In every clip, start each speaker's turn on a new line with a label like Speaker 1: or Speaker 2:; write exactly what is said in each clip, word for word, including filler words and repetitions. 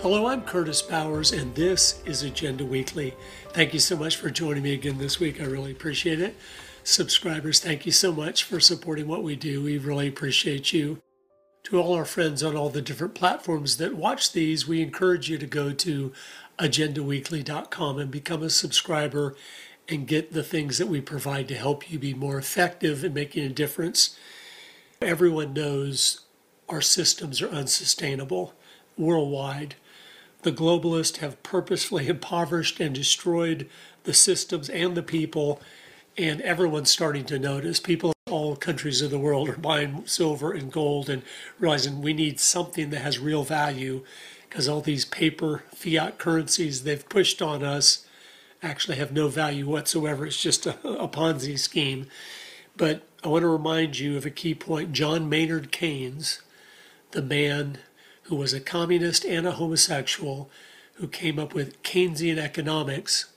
Speaker 1: Hello, I'm Curtis Bowers, and this is Agenda Weekly. Thank you so much for joining me again this week. I really appreciate it. Subscribers, thank you so much for supporting what we do. We really appreciate you. To all our friends on all the different platforms that watch these, we encourage you to go to agenda weekly dot com and become a subscriber and get the things that we provide to help you be more effective in making a difference. Everyone knows our systems are unsustainable worldwide. The globalists have purposefully impoverished and destroyed the systems and the people, and everyone's starting to notice. People in all countries of the world are buying silver and gold and realizing we need something that has real value, because all these paper fiat currencies they've pushed on us actually have no value whatsoever. It's just a, a Ponzi scheme. But I want to remind you of a key point. John Maynard Keynes, the man who was a communist and a homosexual, who came up with Keynesian economics,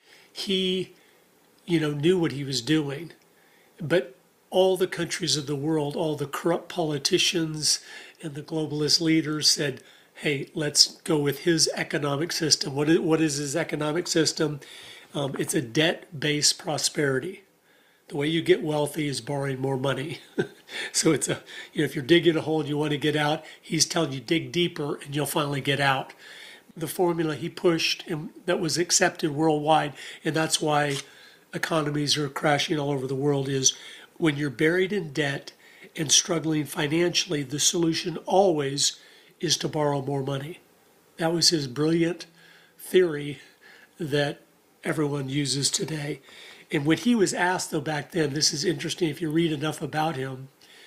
Speaker 1: he, you know, knew what he was doing. But all the countries of the world, all the corrupt politicians and the globalist leaders said, hey, let's go with his economic system. What is, what is his economic system? Um, it's a debt-based prosperity. The way you get wealthy is borrowing more money. So it's a, you know, if you're digging a hole and you want to get out, he's telling you dig deeper and you'll finally get out. The formula he pushed and that was accepted worldwide, and that's why economies are crashing all over the world, is when you're buried in debt and struggling financially, the solution always is to borrow more money. That was his brilliant theory that everyone uses today. And when he was asked, though, back then, this is interesting if you read enough about him,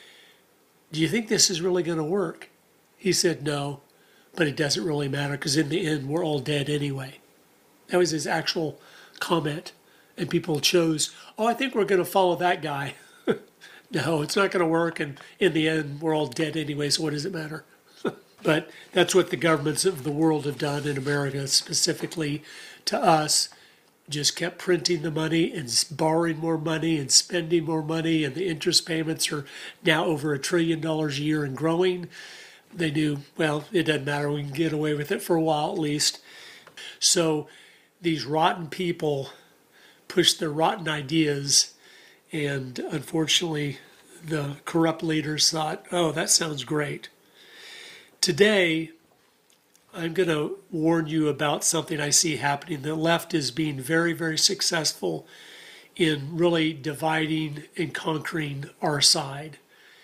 Speaker 1: do you think this is really going to work? He said no, but it doesn't really matter because in the end, we're all dead anyway. That was his actual comment. And people chose, oh, I think we're going to follow that guy. No, it's not going to work. And in the end, we're all dead anyway, so what does it matter? But that's what the governments of the world have done in America, specifically to us. Just kept printing the money and borrowing more money and spending more money, and the interest payments are now over a trillion dollars a year and growing. They knew, well, it doesn't matter, we can get away with it for a while at least. So these rotten people push their rotten ideas, and unfortunately the corrupt leaders thought, oh, that sounds great. Today, I'm going to warn you about something I see happening. The left is being very, very successful in really dividing and conquering our side.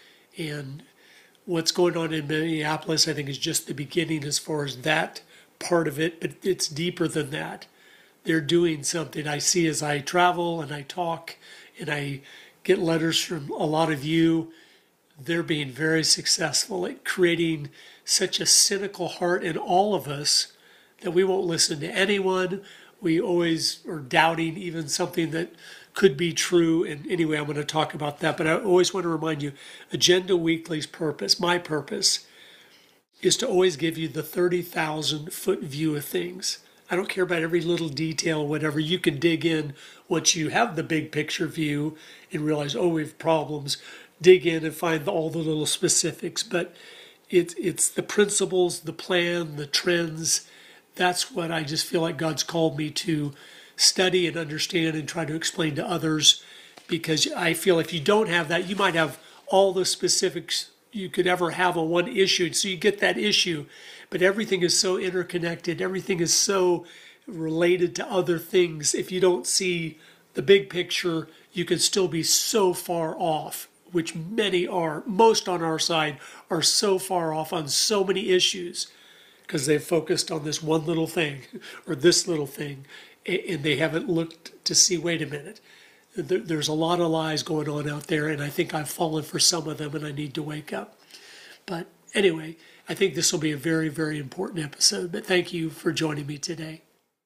Speaker 1: And what's going on in Minneapolis, I think, is just the beginning as far as that part of it, but it's deeper than that. They're doing something I see as I travel and I talk and I get letters from a lot of you. They're being very successful at creating such a cynical heart in all of us that we won't listen to anyone. We always are doubting even something that could be true. And anyway, I'm going to talk about that. But I always want to remind you, Agenda Weekly's purpose, my purpose, is to always give you the thirty thousand foot view of things. I don't care about every little detail, whatever. You can dig in once you have the big picture view and realize, oh, we have problems. Dig in and find all the little specifics. But It's it's the principles, the plan, the trends. That's what I just feel like God's called me to study and understand and try to explain to others, because I feel if you don't have that, you might have all the specifics you could ever have on one issue. So you get that issue, but everything is so interconnected. Everything is so related to other things. If you don't see the big picture, you can still be so far off, which many are, most on our side, are so far off on so many issues because they've focused on this one little thing or this little thing, and they haven't looked to see, wait a minute, there's a lot of lies going on out there, and I think I've fallen for some of them, and I need to wake up. But anyway, I think this will be a very, very important episode, but thank you for joining me today.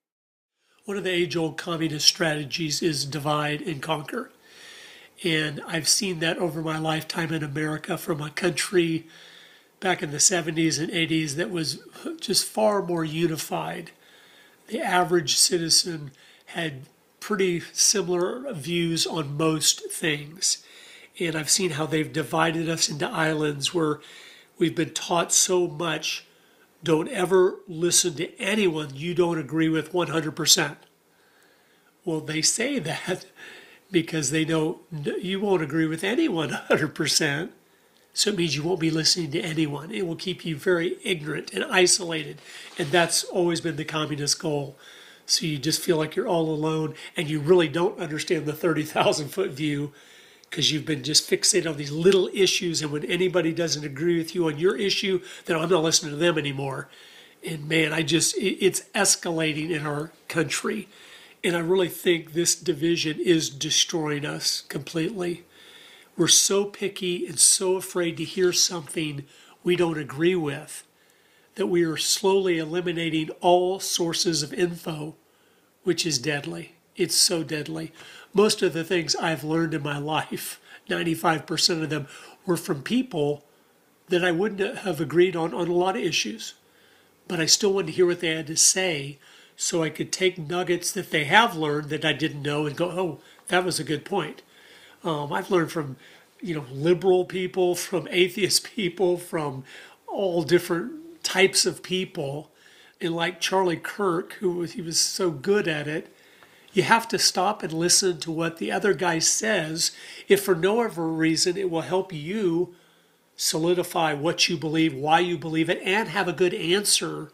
Speaker 1: One of the age-old communist strategies is divide and conquer. And I've seen that over my lifetime in America, from a country back in the seventies and eighties that was just far more unified. The average citizen had pretty similar views on most things. And I've seen how they've divided us into islands where we've been taught so much Don't ever listen to anyone you don't agree with one hundred percent. Well, they say that because they know you won't agree with anyone one hundred percent. So it means you won't be listening to anyone. It will keep you very ignorant and isolated. And that's always been the communist goal. So you just feel like you're all alone and you really don't understand the thirty thousand foot view because you've been just fixated on these little issues. And when anybody doesn't agree with you on your issue, then I'm not listening to them anymore. And man, I just, it's escalating in our country. And I really think this division is destroying us completely. We're so picky and so afraid to hear something we don't agree with that we are slowly eliminating all sources of info, which is deadly. It's so deadly. Most of the things I've learned in my life, ninety-five percent of them, were from people that I wouldn't have agreed on on a lot of issues. But I still wanted to hear what they had to say so I could take nuggets that they have learned that I didn't know and go, oh, that was a good point. Um, I've learned from, you know, liberal people, from atheist people, from all different types of people. And like Charlie Kirk, who was, he was so good at it, you have to stop and listen to what the other guy says. If for no other reason, it will help you solidify what you believe, why you believe it, and have a good answer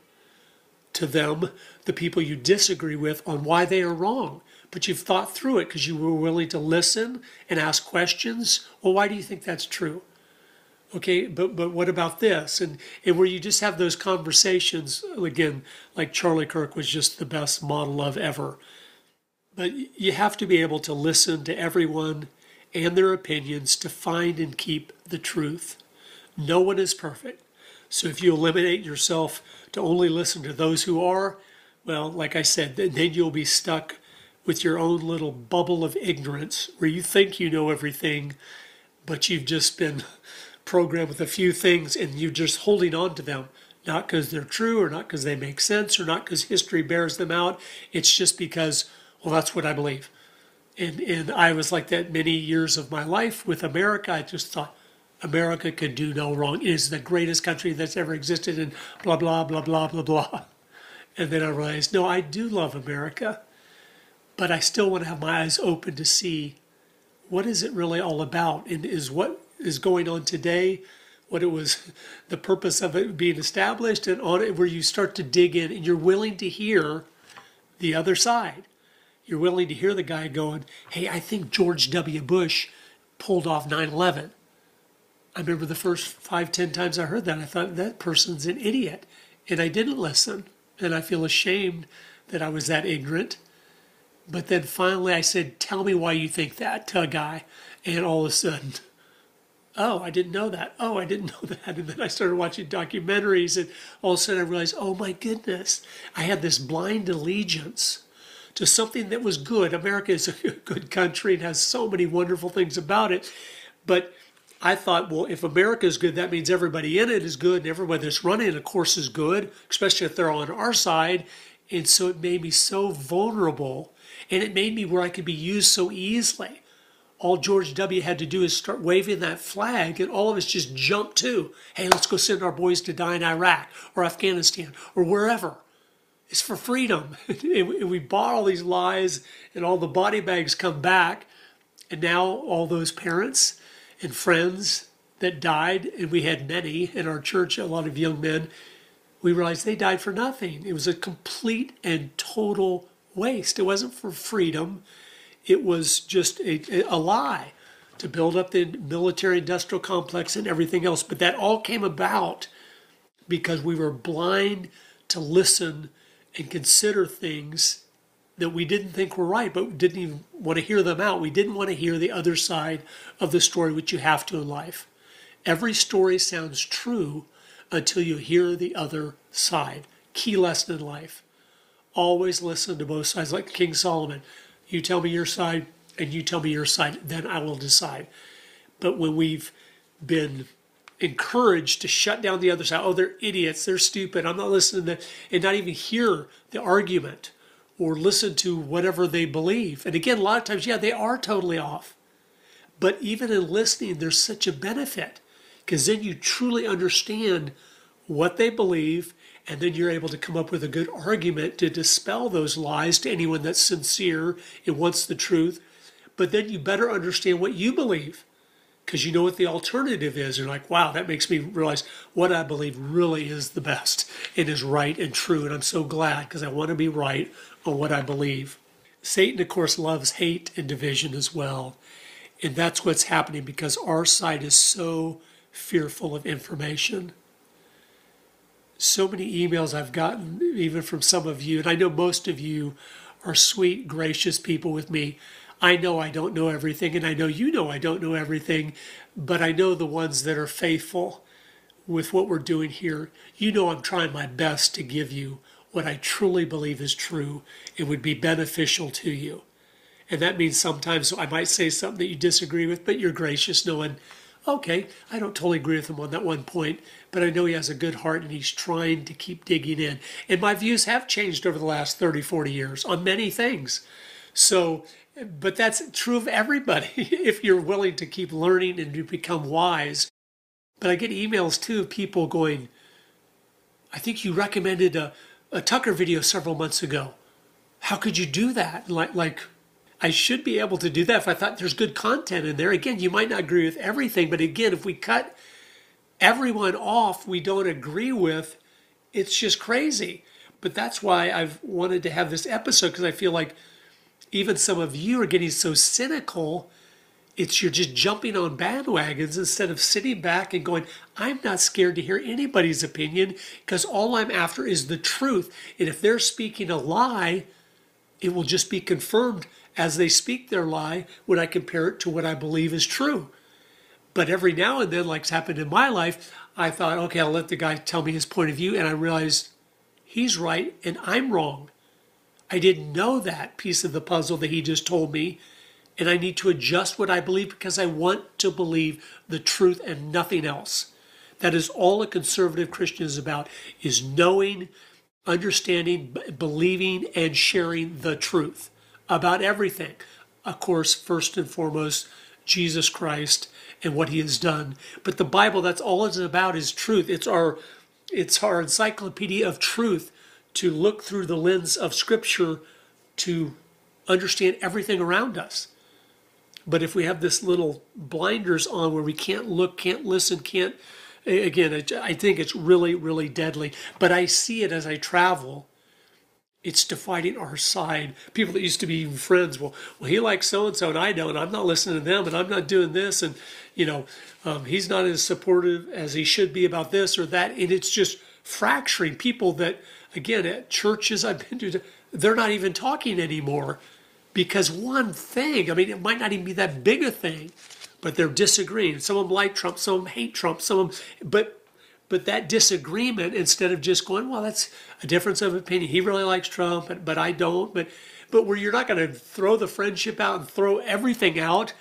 Speaker 1: to them, the people you disagree with, on why they are wrong. But you've thought through it because you were willing to listen and ask questions. Well, why do you think that's true? Okay, but but what about this? And, and where you just have those conversations, again, like Charlie Kirk was just the best model of ever. But you have to be able to listen to everyone and their opinions to find and keep the truth. No one is perfect. So if you eliminate yourself to only listen to those who are, well, like I said, then you'll be stuck with your own little bubble of ignorance where you think you know everything, but you've just been programmed with a few things and you're just holding on to them, not because they're true or not because they make sense or not because history bears them out. It's just because, well, that's what I believe. And, and I was like that many years of my life with America. I just thought America could do no wrong. It is the greatest country that's ever existed and blah, blah, blah, blah, blah, blah. And then I realized, no, I do love America. But I still want to have my eyes open to see what is it really all about, and is what is going on today, what it was, the purpose of it being established, and on it where you start to dig in and you're willing to hear the other side. You're willing to hear the guy going, hey, I think George W. Bush pulled off nine eleven. I remember the first five, ten times I heard that, I thought that person's an idiot. And I didn't listen. And I feel ashamed that I was that ignorant. But then finally I said, tell me why you think that to a guy. And all of a sudden, oh, I didn't know that. Oh, I didn't know that. And then I started watching documentaries and all of a sudden I realized, oh my goodness, I had this blind allegiance to something that was good. America is a good country and has so many wonderful things about it. But I thought, well, if America is good, that means everybody in it is good and everybody that's running it, of course, is good, especially if they're on our side. And so it made me so vulnerable. And it made me where I could be used so easily. All George W. had to do is start waving that flag, and all of us just jumped to, hey, let's go send our boys to die in Iraq or Afghanistan or wherever. It's for freedom. And we bought all these lies, and all the body bags come back. And now all those parents and friends that died, and we had many in our church, a lot of young men, we realized they died for nothing. It was a complete and total waste. It wasn't for freedom. It was just a, a lie to build up the military industrial complex and everything else. But that all came about because we were blind to listen and consider things that we didn't think were right, but didn't even want to hear them out. We didn't want to hear the other side of the story, which you have to in life. Every story sounds true until you hear the other side. Key lesson in life. Always listen to both sides, like King Solomon. You tell me your side, and you tell me your side, then I will decide. But when we've been encouraged to shut down the other side, oh, they're idiots, they're stupid, I'm not listening to them, and not even hear the argument or listen to whatever they believe. And again, a lot of times, yeah, they are totally off. But even in listening, there's such a benefit, because then you truly understand what they believe And then you're able to come up with a good argument to dispel those lies to anyone that's sincere and wants the truth. But then you better understand what you believe, because you know what the alternative is. You're like, wow, that makes me realize what I believe really is the best and is right and true. And I'm so glad, because I want to be right on what I believe. Satan, of course, loves hate and division as well. And that's what's happening because our side is so fearful of information. So many emails I've gotten, even from some of you, and I know most of you are sweet, gracious people with me. I know I don't know everything, and I know you know I don't know everything, but I know the ones that are faithful with what we're doing here. You know I'm trying my best to give you what I truly believe is true and would be beneficial to you. And that means sometimes I might say something that you disagree with, but you're gracious, knowing, okay, I don't totally agree with him on that one point, but I know he has a good heart and he's trying to keep digging in. And my views have changed over the last thirty, forty years on many things. So, but that's true of everybody if you're willing to keep learning and to become wise. But I get emails too of people going, I think you recommended a, a Tucker video several months ago. How could you do that? Like, like, I should be able to do that if I thought there's good content in there. Again, you might not agree with everything, but again, if we cut everyone off we don't agree with, it's just crazy. But that's why I've wanted to have this episode, because I feel like even some of you are getting so cynical. It's you're just jumping on bandwagons instead of sitting back and going, I'm not scared to hear anybody's opinion, because all I'm after is the truth. And if they're speaking a lie, it will just be confirmed as they speak their lie when I compare it to what I believe is true. But every now and then, like's happened in my life, I thought, okay, I'll let the guy tell me his point of view, and I realized he's right and I'm wrong. I didn't know that piece of the puzzle that he just told me, and I need to adjust what I believe because I want to believe the truth and nothing else. That is all a conservative Christian is about, is knowing, understanding, believing, and sharing the truth about everything. Of course, first and foremost, Jesus Christ and what he has done. But the Bible, that's all it's about, is truth. It's our, it's our encyclopedia of truth, to look through the lens of Scripture to understand everything around us. But if we have this little blinders on where we can't look, can't listen, can't, again, I think it's really, really deadly. But I see it as I travel. It's dividing our side. People that used to be even friends, well, well, he likes so-and-so and I don't. I'm not listening to them and I'm not doing this. And, you know, um, he's not as supportive as he should be about this or that. And it's just fracturing people that, again, at churches I've been to, they're not even talking anymore because one thing, I mean, it might not even be that big a thing, but they're disagreeing. Some of them like Trump, some of them hate Trump, some of them, but But that disagreement, instead of just going, well, that's a difference of opinion. He really likes Trump, but, but I don't. But but where you're not going to throw the friendship out and throw everything out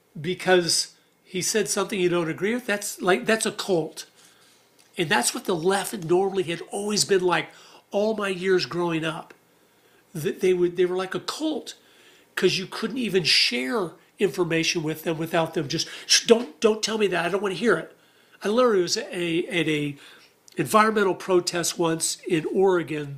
Speaker 1: because he said something you don't agree with, that's like that's a cult. And that's what the left normally had always been like all my years growing up. That they would they were like a cult because you couldn't even share information with them without them just, don't don't tell me that. I don't want to hear it. I literally was at a, at a environmental protest once in Oregon,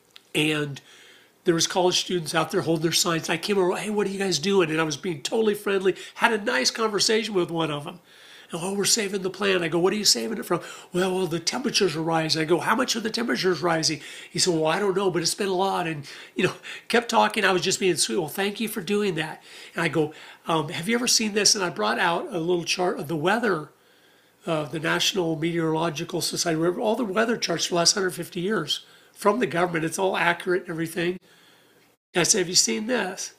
Speaker 1: and there was college students out there holding their signs. I came over, hey, what are you guys doing? And I was being totally friendly, had a nice conversation with one of them. And, oh, we're saving the planet. I go, what are you saving it from? Well, well, the temperatures are rising. I go, how much are the temperatures rising? He said, well, I don't know, but it's been a lot. And, you know, kept talking. I was just being sweet. Well, thank you for doing that. And I go, um, have you ever seen this? And I brought out a little chart of the weather. Uh, the National Meteorological Society, all the weather charts for the last one hundred fifty years from the government. It's all accurate and everything. And I said, have you seen this?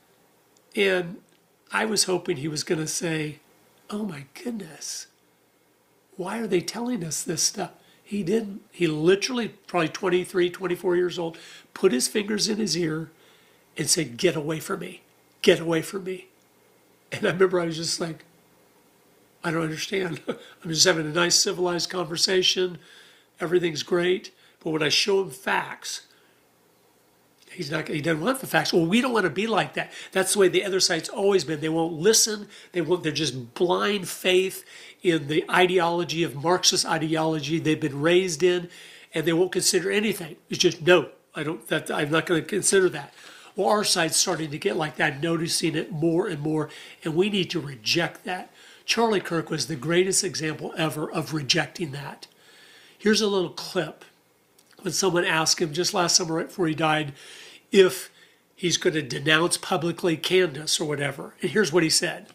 Speaker 1: And I was hoping he was going to say, oh my goodness, why are they telling us this stuff? He didn't. He literally, probably twenty-three, twenty-four years old, put his fingers in his ear and said, get away from me. Get away from me. And I remember I was just like, I don't understand. I'm just having a nice civilized conversation. Everything's great. But when I show him facts, he's not, he doesn't want the facts. Well, we don't want to be like that. That's the way the other side's always been. They won't listen. They won't, they're just blind faith in the ideology of Marxist ideology they've been raised in. and they won't consider anything. It's just, no, I don't, that, I'm not going to consider that. Well, our side's starting to get like that, noticing it more and more, and we need to reject that. Charlie Kirk was the greatest example ever of rejecting that. Here's a little clip when someone asked him just last summer right before he died if he's going to denounce publicly Candace or whatever. And here's what he said.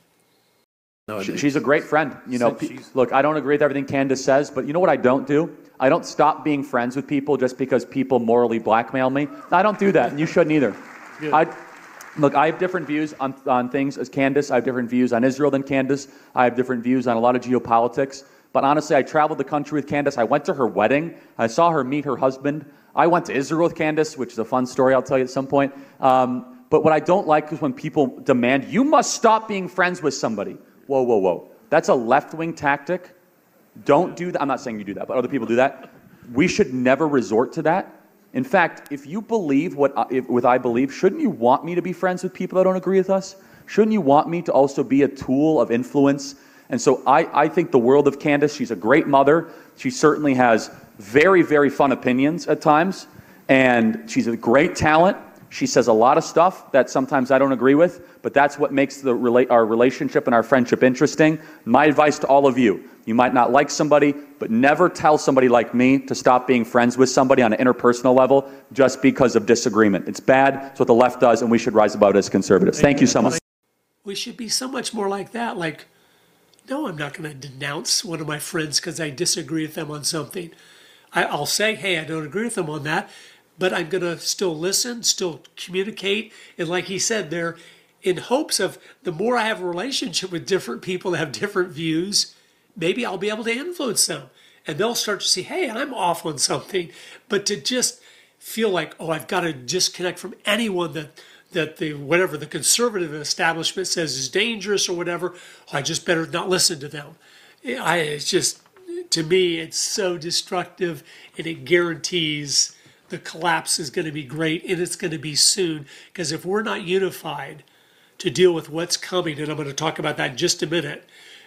Speaker 2: No, she's a great friend. You know, look, I don't agree with everything Candace says, but you know what I don't do? I don't stop being friends with people just because people morally blackmail me. I don't do that, and you shouldn't either. I, look, I have different views on, on things as Candace. I have different views on Israel than Candace. I have different views on a lot of geopolitics. But honestly, I traveled the country with Candace. I went to her wedding. I saw her meet her husband. I went to Israel with Candace, which is a fun story I'll tell you at some point. Um, but what I don't like is when people demand, you must stop being friends with somebody. Whoa, whoa, whoa. That's a left-wing tactic. Don't do that. I'm not saying you do that, but other people do that. We should never resort to that. In fact, if you believe what I, if, what I believe, shouldn't you want me to be friends with people that don't agree with us? Shouldn't you want me to also be a tool of influence? And so I, I think the world of Candace. She's a great mother. She certainly has very, very fun opinions at times. And she's a great talent. She says a lot of stuff that sometimes I don't agree with, but that's what makes the rela- our relationship and our friendship interesting. My advice to all of you, you might not like somebody, but never tell somebody like me to stop being friends with somebody on an interpersonal level just because of disagreement. It's bad. It's what the left does, and we should rise above it as conservatives. Thank you so much.
Speaker 1: We should be so much more like that. Like, no, I'm not going to denounce one of my friends because I disagree with them on something. I, I'll say, hey, I don't agree with them on that, but I'm going to still listen, still communicate. And like he said there, in hopes of the more I have a relationship with different people that have different views, maybe I'll be able to influence them. And they'll start to see, hey, I'm off on something. But to just feel like, oh, I've got to disconnect from anyone that, that the whatever the conservative establishment says is dangerous or whatever, I just better not listen to them. I, it's just, to me, it's so destructive, and it guarantees the collapse is going to be great, and it's going to be soon. Because if we're not unified to deal with what's coming, and I'm going to talk about that in just a minute,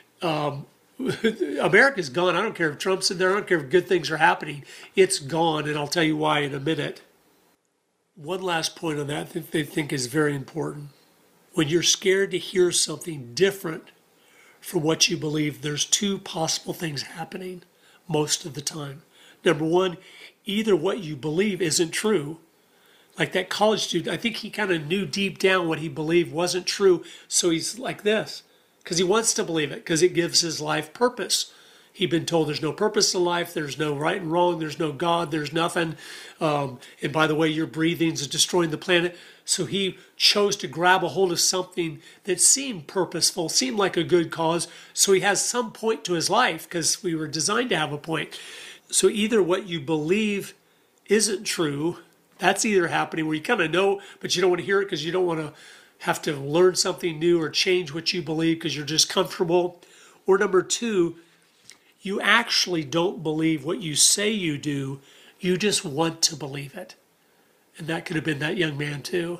Speaker 1: um, America's gone. I don't care if Trump's in there. I don't care if good things are happening. It's gone, and I'll tell you why in a minute. One last point on that that they think is very important. When you're scared to hear something different from what you believe, there's two possible things happening most of the time. Number one, either what you believe isn't true. Like that college student, I think he kind of knew deep down what he believed wasn't true, so he's like this. Because he wants to believe it, because it gives his life purpose. He'd been told there's no purpose to life, there's no right and wrong, there's no God, there's nothing. Um, and by the way, your breathing is destroying the planet. So he chose to grab a hold of something that seemed purposeful, seemed like a good cause. So he has some point to his life, because we were designed to have a point. So either what you believe isn't true, that's either happening where you kind of know, but you don't want to hear it because you don't want to have to learn something new or change what you believe because you're just comfortable. Or number two, you actually don't believe what you say you do. You just want to believe it. And that could have been that young man too.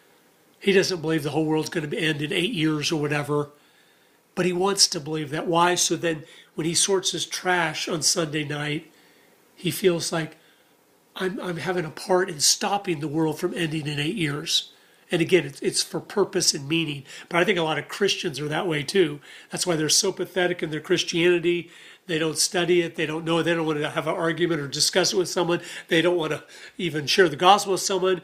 Speaker 1: He doesn't believe the whole world's going to end in eight years or whatever, but he wants to believe that. Why? So then when he sorts his trash on Sunday night, he feels like, I'm, I'm having a part in stopping the world from ending in eight years. And again, it's, it's for purpose and meaning. But I think a lot of Christians are that way too. That's why they're so pathetic in their Christianity. They don't study it. They don't know. They don't want to have an argument or discuss it with someone. They don't want to even share the gospel with someone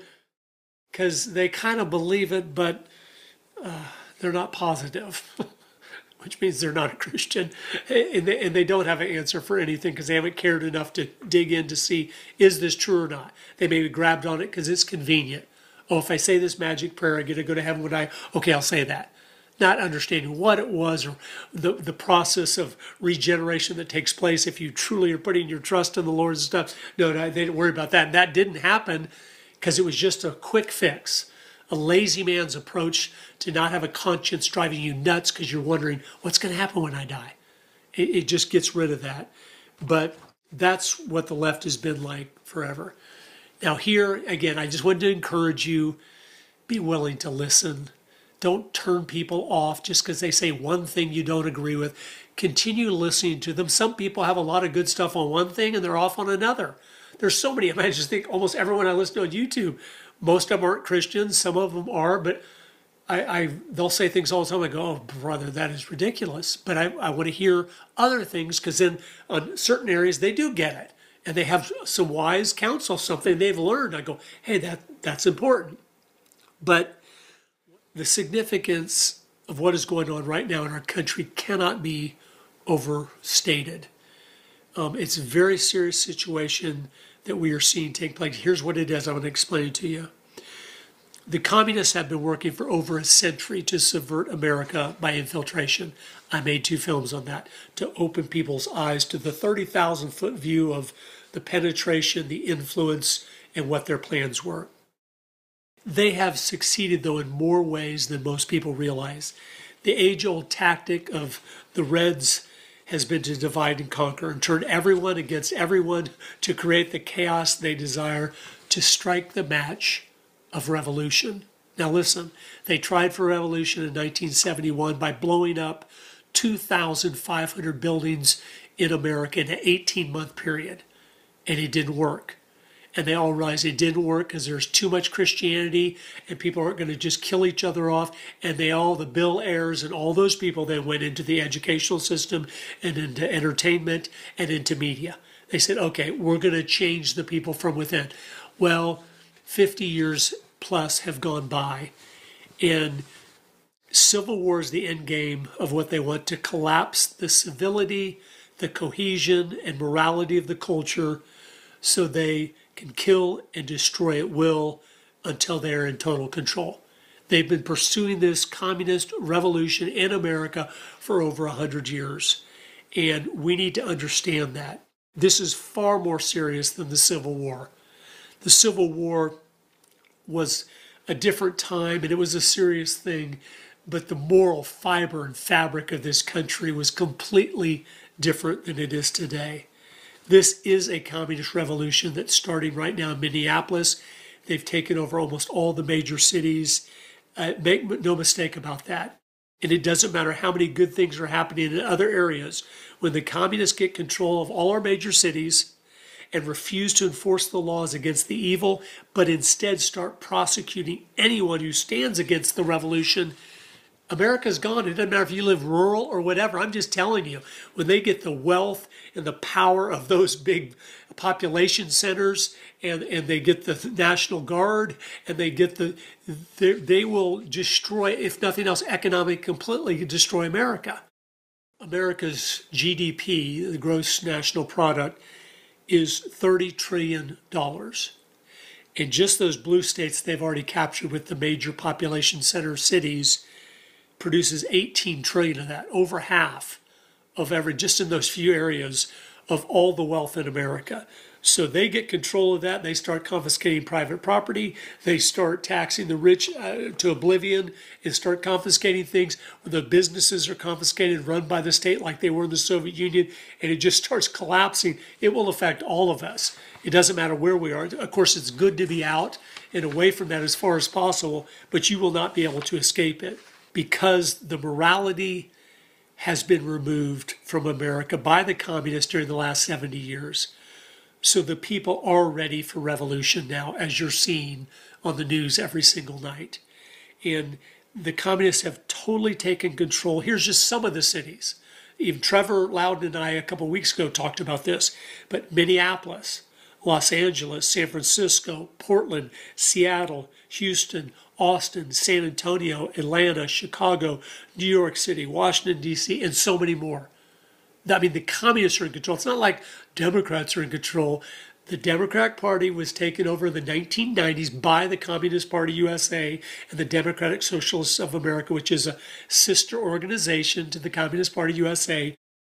Speaker 1: because they kind of believe it, but uh, they're not positive, which means they're not a Christian. And they, and they don't have an answer for anything because they haven't cared enough to dig in to see, is this true or not? They maybe grabbed on it because it's convenient. Oh, if I say this magic prayer, I get to go to heaven. Would I? Okay, I'll say that. Not understanding what it was or the, the process of regeneration that takes place if you truly are putting your trust in the Lord and stuff. No, no, they didn't worry about that. And that didn't happen because it was just a quick fix. A lazy man's approach to not have a conscience driving you nuts because you're wondering, what's going to happen when I die? It, it just gets rid of that. But that's what the left has been like forever. Now here, again, I just wanted to encourage you, be willing to listen. Don't turn people off just because they say one thing you don't agree with. Continue listening to them. Some people have a lot of good stuff on one thing and they're off on another. there's so many. I mean, I just think almost everyone I listen to on YouTube, most of them aren't Christians. Some of them are, but I, I they'll say things all the time. I go, oh, brother, that is ridiculous. But I, I want to hear other things, because then on certain areas they do get it. And they have some wise counsel, something they've learned. I go, hey, that that's important. But the significance of what is going on right now in our country cannot be overstated. Um, it's a very serious situation that we are seeing take place. Here's what it is. I'm going to explain it to you. The communists have been working for over a century to subvert America by infiltration. I made two films on that, to open people's eyes to the thirty thousand foot view of the penetration, the influence, and what their plans were. They have succeeded, though, in more ways than most people realize. The age-old tactic of the Reds has been to divide and conquer and turn everyone against everyone to create the chaos they desire, to strike the match of revolution. Now listen, they tried for revolution in nineteen seventy-one by blowing up two thousand five hundred buildings in America in an eighteen-month period, and it didn't work. And they all realized it didn't work because there's too much Christianity and people aren't going to just kill each other off. And they all, the Bill Ayers and all those people, then went into the educational system and into entertainment and into media. They said, okay, we're going to change the people from within. Well, fifty years plus have gone by, and civil war is the end game of what they want, to collapse the civility, the cohesion, and morality of the culture so they can kill and destroy at will until they are in total control. They've been pursuing this communist revolution in America for over one hundred years, and we need to understand that. This is far more serious than the Civil War. The Civil War was a different time, and it was a serious thing, but the moral fiber and fabric of this country was completely different than it is today. This is a communist revolution that's starting right now in Minneapolis. They've taken over almost all the major cities. Uh, make no mistake about that. And it doesn't matter how many good things are happening in other areas. When the communists get control of all our major cities and refuse to enforce the laws against the evil, but instead start prosecuting anyone who stands against the revolution, America's gone. It doesn't matter if you live rural or whatever. I'm just telling you, when they get the wealth and the power of those big population centers, and, and they get the National Guard, and they get the, they, they will destroy, if nothing else, economically completely destroy America. America's G D P, the gross national product, is thirty trillion dollars. And just those blue states they've already captured with the major population center cities produces eighteen trillion of that, over half of every, just in those few areas, of all the wealth in America. So they get control of that. They start confiscating private property. They start taxing the rich uh, to oblivion and start confiscating things. The businesses are confiscated, run by the state like they were in the Soviet Union, and it just starts collapsing. It will affect all of us. It doesn't matter where we are. Of course, it's good to be out and away from that as far as possible, but you will not be able to escape it, because the morality has been removed from America by the communists during the last seventy years. So the people are ready for revolution now, as you're seeing on the news every single night. And the communists have totally taken control. Here's just some of the cities. Even Trevor Loudon and I a couple of weeks ago talked about this, but Minneapolis, Los Angeles, San Francisco, Portland, Seattle, Houston, Austin, San Antonio, Atlanta, Chicago, New York City, Washington, D C, and so many more. I mean, the communists are in control. It's not like Democrats are in control. The Democratic Party was taken over in the nineteen nineties by the Communist Party U S A and the Democratic Socialists of America, which is a sister organization to the Communist Party U S A.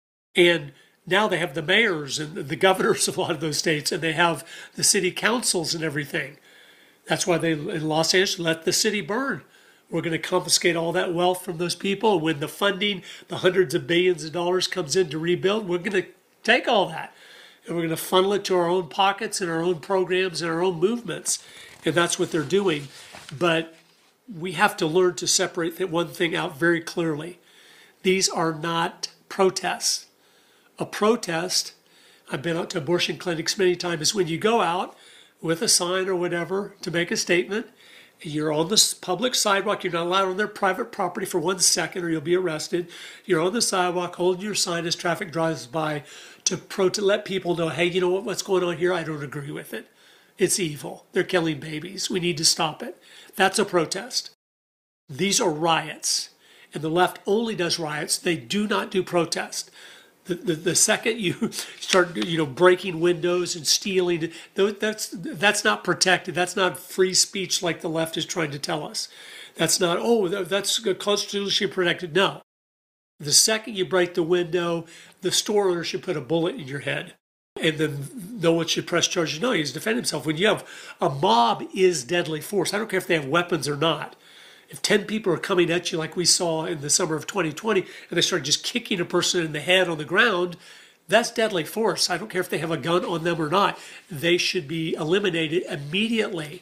Speaker 1: And now they have the mayors and the governors of a lot of those states, and they have the city councils and everything. That's why they, in Los Angeles, let the city burn. We're going to confiscate all that wealth from those people. When the funding, the hundreds of billions of dollars comes in to rebuild, we're going to take all that. And we're going to funnel it to our own pockets and our own programs and our own movements. And that's what they're doing. But we have to learn to separate that one thing out very clearly. These are not protests. A protest I've been out to abortion clinics many times, is when you go out with a sign or whatever to make a statement, you're on the public sidewalk, you're not allowed on their private property for one second or you'll be arrested. You're on the sidewalk holding your sign as traffic drives by to, pro- to let people know, hey, you know what, what's going on here? I don't agree with it. It's evil. They're killing babies. We need to stop it. That's a protest. These are riots. And the left only does riots. They do not do protest. The, the, the second you start, you know, breaking windows and stealing, that's that's not protected. That's not free speech like the left is trying to tell us. That's not, oh, that's constitutionally protected. No. The second you break the window, the store owner should put a bullet in your head. And then no one should press charges. No, he's defending himself. When you have a mob is deadly force. I don't care if they have weapons or not. If ten people are coming at you like we saw in the summer of twenty twenty, and they start just kicking a person in the head on the ground, that's deadly force. I don't care if they have a gun on them or not. They should be eliminated immediately.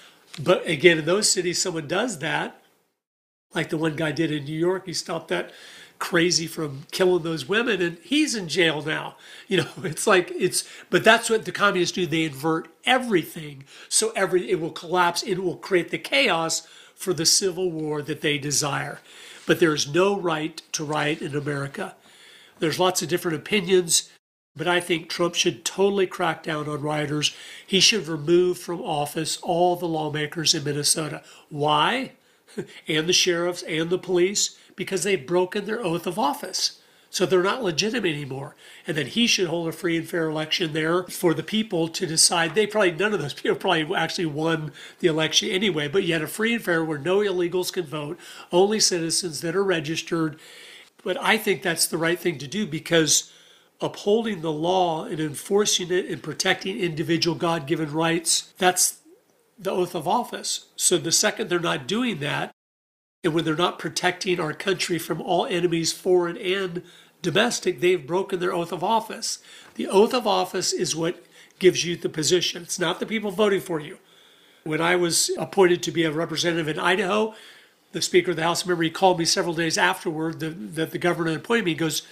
Speaker 1: But again, in those cities, someone does that, like the one guy did in New York. He stopped that crazy from killing those women, and he's in jail now. You know, it's like, it's, but that's what the communists do. They invert everything, so every, it will collapse. It will create the chaos for the civil war that they desire. But there is no right to riot in America. There's lots of different opinions, but I think Trump should totally crack down on rioters. He should remove from office all the lawmakers in Minnesota. Why? And the sheriffs and the police, because they've broken their oath of office. So they're not legitimate anymore. And then he should hold a free and fair election there for the people to decide. They probably, none of those people probably actually won the election anyway, but yet a free and fair where no illegals can vote, only citizens that are registered. But I think that's the right thing to do, because upholding the law and enforcing it and protecting individual God-given rights, that's the oath of office. So the second they're not doing that, and when they're not protecting our country from all enemies, foreign and domestic, they've broken their oath of office. The oath of office is what gives you the position. It's not the people voting for you. When I was appointed to be a representative in Idaho, the Speaker of the House, remember, he called me several days afterward that the, the governor appointed me. He goes,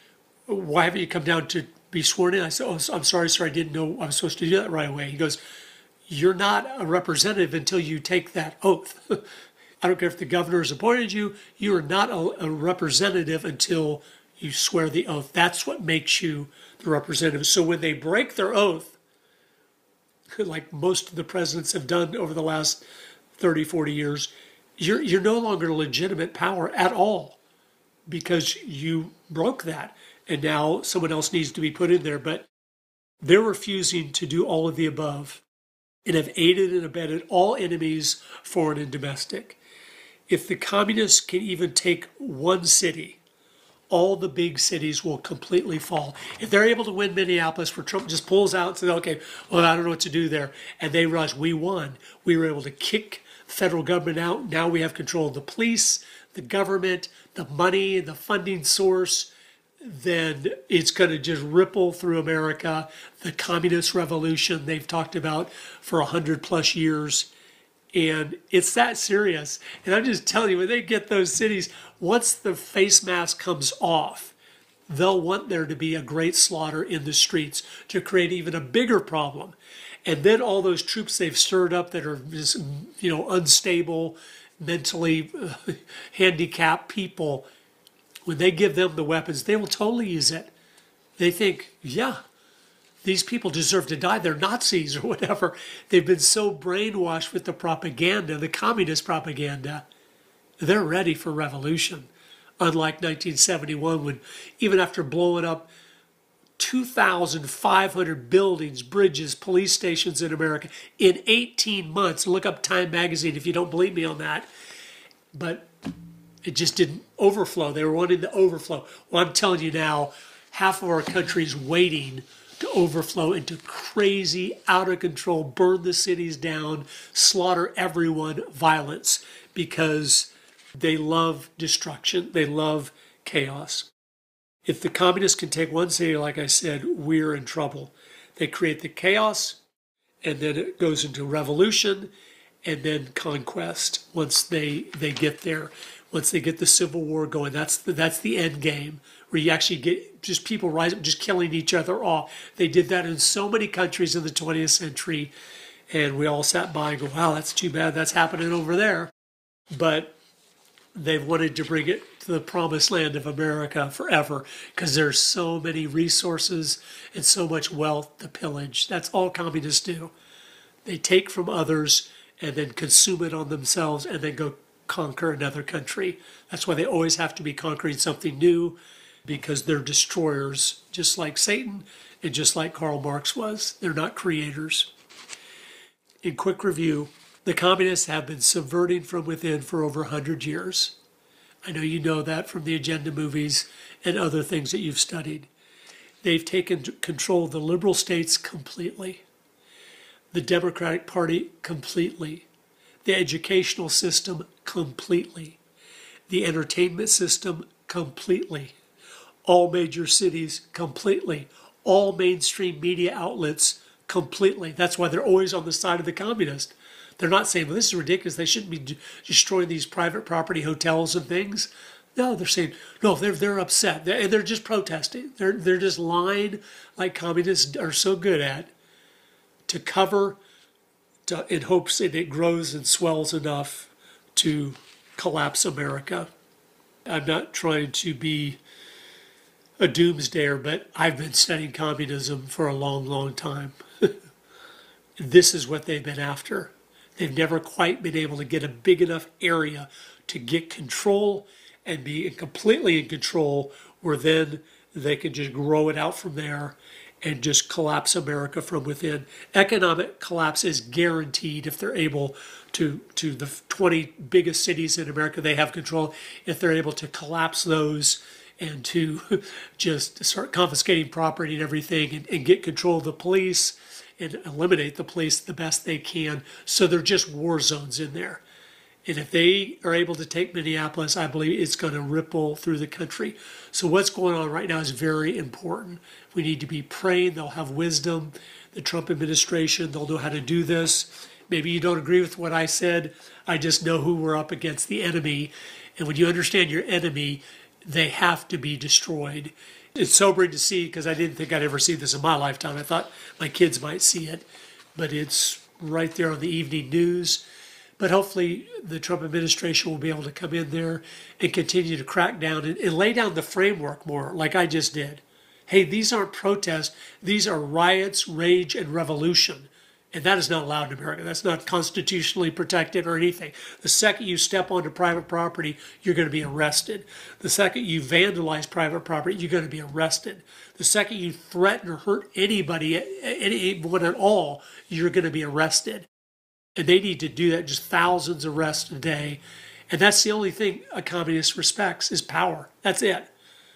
Speaker 1: why haven't you come down to be sworn in? I said, oh, I'm sorry, sir, I didn't know I was supposed to do that right away. He goes, you're not a representative until you take that oath. I don't care if the governor has appointed you, you are not a, a representative until you swear the oath. That's what makes you the representative. So when they break their oath, like most of the presidents have done over the last thirty, forty years, you're, you're no longer legitimate power at all, because you broke that. And now someone else needs to be put in there. But they're refusing to do all of the above and have aided and abetted all enemies, foreign and domestic. If the communists can even take one city, all the big cities will completely fall. If they're able to win Minneapolis, where Trump just pulls out and says, okay, well, I don't know what to do there, and they rush, we won. We were able to kick the federal government out. Now we have control of the police, the government, the money, the funding source. Then it's going to just ripple through America. The communist revolution they've talked about for a hundred plus years. And it's that serious. And I'm just telling you, when they get those cities, once the face mask comes off, they'll want there to be a great slaughter in the streets to create even a bigger problem. And then all those troops they've stirred up that are just, you know, unstable, mentally uh, handicapped people, when they give them the weapons, they will totally use it. They think, yeah, these people deserve to die. They're Nazis or whatever. They've been so brainwashed with the propaganda, the communist propaganda. They're ready for revolution. Unlike nineteen seventy-one, when even after blowing up two thousand five hundred buildings, bridges, police stations in America in eighteen months, look up Time magazine if you don't believe me on that, but it just didn't overflow. They were wanting the overflow. Well, I'm telling you now, half of our country's waiting to overflow into crazy, out of control, burn the cities down, slaughter everyone violence, because they love destruction. They love chaos. If the communists can take one city, like I said, we're in trouble. They create the chaos, and then it goes into revolution, and then conquest once they, they get there. Once they get the Civil War going, that's the, that's the end game, where you actually get just people rise up, just killing each other off. They did that in so many countries in the twentieth century, and we all sat by and go, wow, that's too bad that's happening over there. But they've wanted to bring it to the promised land of America forever, because there's so many resources and so much wealth to pillage. That's all communists do. They take from others and then consume it on themselves and then go conquer another country. That's why they always have to be conquering something new, because they're destroyers, just like Satan and just like Karl Marx was. They're not creators. In quick review, the communists have been subverting from within for over one hundred years. I know you know that from the Agenda movies and other things that you've studied. They've taken control of the liberal states completely, the Democratic Party completely, the educational system completely, the entertainment system completely, all major cities completely, all mainstream media outlets completely. That's why they're always on the side of the communist. They're not saying, well, this is ridiculous, they shouldn't be d- destroying these private property hotels and things. No, they're saying, no, they're they're upset. They're, and they're just protesting. They're, they're just lying like communists are so good at, to cover, to, in hopes that it grows and swells enough to collapse America. I'm not trying to be a doomsdayer, but I've been studying communism for a long, long time. This is what they've been after. They've never quite been able to get a big enough area to get control and be completely in control, where then they can just grow it out from there and just collapse America from within. Economic collapse is guaranteed if they're able to, to the twenty biggest cities in America they have control, if they're able to collapse those and to just start confiscating property and everything, and, and get control of the police and eliminate the police the best they can. So they're just war zones in there. And if they are able to take Minneapolis, I believe it's going to ripple through the country. So what's going on right now is very important. We need to be praying. They'll have wisdom. The Trump administration, they'll know how to do this. Maybe you don't agree with what I said. I just know who we're up against, the enemy. And when you understand your enemy, they have to be destroyed. It's sobering to see, because I didn't think I'd ever see this in my lifetime. I thought my kids might see it, but it's right there on the evening news. But hopefully the Trump administration will be able to come in there and continue to crack down and, and lay down the framework more, like I just did. Hey, these aren't protests. These are riots, rage, and revolution. And that is not allowed in America. That's not constitutionally protected or anything. The second you step onto private property, you're going to be arrested. The second you vandalize private property, you're going to be arrested. The second you threaten or hurt anybody, anyone at all, you're going to be arrested. And they need to do that, just thousands of arrests a day. And that's the only thing a communist respects, is power. That's it.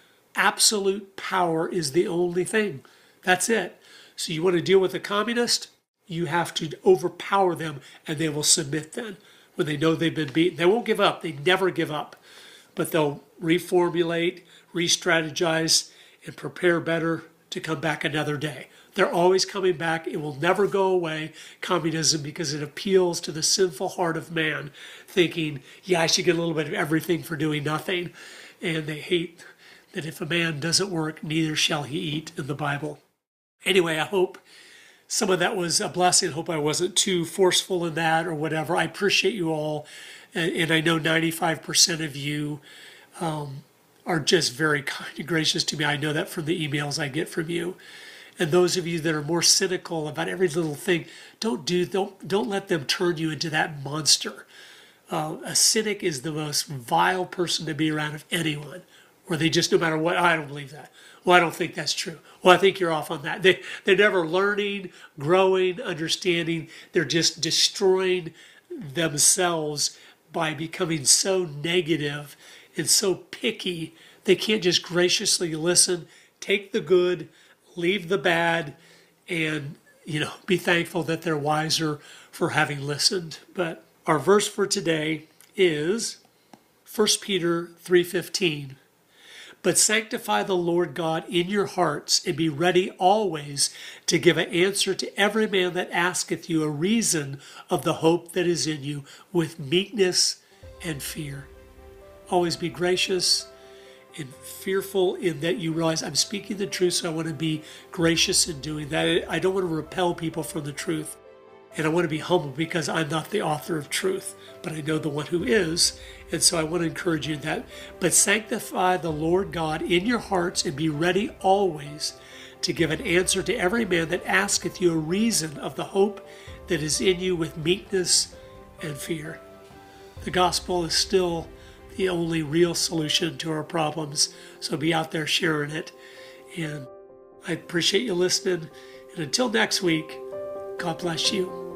Speaker 1: Absolute power is the only thing. That's it. So you want to deal with a communist? You have to overpower them, and they will submit then when they know they've been beaten. They won't give up. They never give up. But they'll reformulate, re-strategize, and prepare better to come back another day. They're always coming back. It will never go away, communism, because it appeals to the sinful heart of man, thinking, yeah, I should get a little bit of everything for doing nothing. And they hate that if a man doesn't work, neither shall he eat, in the Bible. Anyway, I hope some of that was a blessing. I hope I wasn't too forceful in that or whatever. I appreciate you all. And, and I know ninety-five percent of you um, are just very kind and gracious to me. I know that from the emails I get from you. And those of you that are more cynical about every little thing, don't do don't don't let them turn you into that monster. Uh, a cynic is the most vile person to be around of anyone, where they just, no matter what, I don't believe that. Well, I don't think that's true. Well, I think you're off on that. They, they're never learning, growing, understanding. They're just destroying themselves by becoming so negative and so picky. They can't just graciously listen, take the good, leave the bad, and, you know, be thankful that they're wiser for having listened. But our verse for today is First Peter three fifteen. But sanctify the Lord God in your hearts, and be ready always to give an answer to every man that asketh you a reason of the hope that is in you, with meekness and fear. always be gracious and fearful in that you realize I'm speaking the truth, so I want to be gracious in doing that. I don't want to repel people from the truth. And I want to be humble because I'm not the author of truth, but I know the one who is. And so I want to encourage you in that. But sanctify the Lord God in your hearts and be ready always to give an answer to every man that asketh you a reason of the hope that is in you with meekness and fear. The gospel is still the only real solution to our problems. So be out there sharing it. And I appreciate you listening. And until next week, God bless you.